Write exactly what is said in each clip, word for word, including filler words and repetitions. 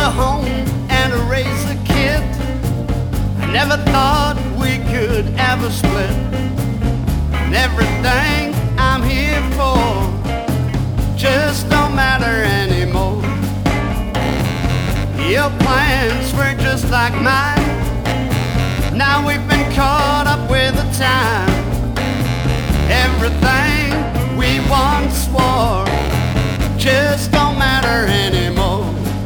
a home and to raise a kid. I never thought we could ever split. And everything I'm here for just don't matter anymore. Your plans were just like mine. Now we've been caught up with the time. Everything we once swore just don't matter anymore.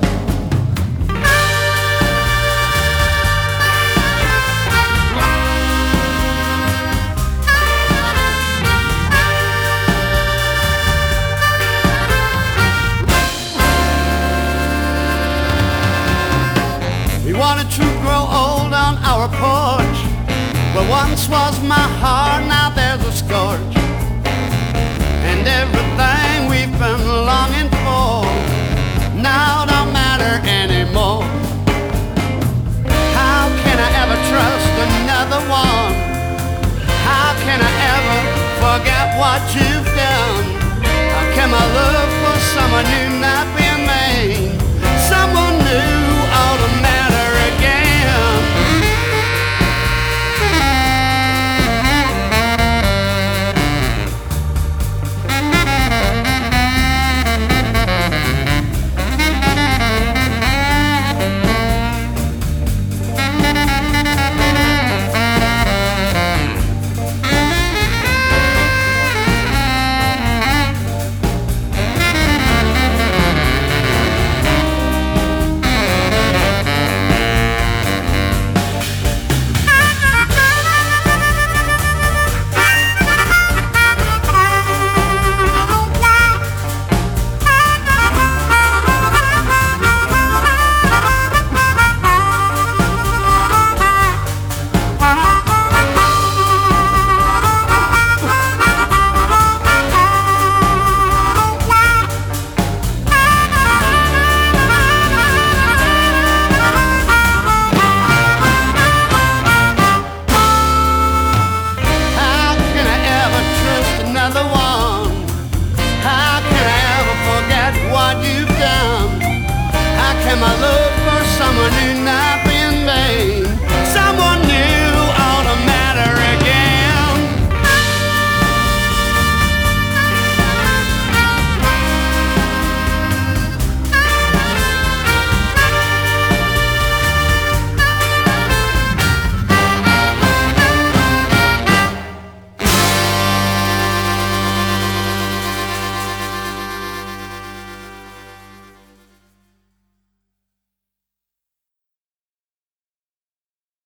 We wanted to grow old on our porch. Where once was my heart, now there's a scorch. And everything we've been longing for now don't matter anymore. How can I ever trust another one? How can I ever forget what you've done? How can I look for someone new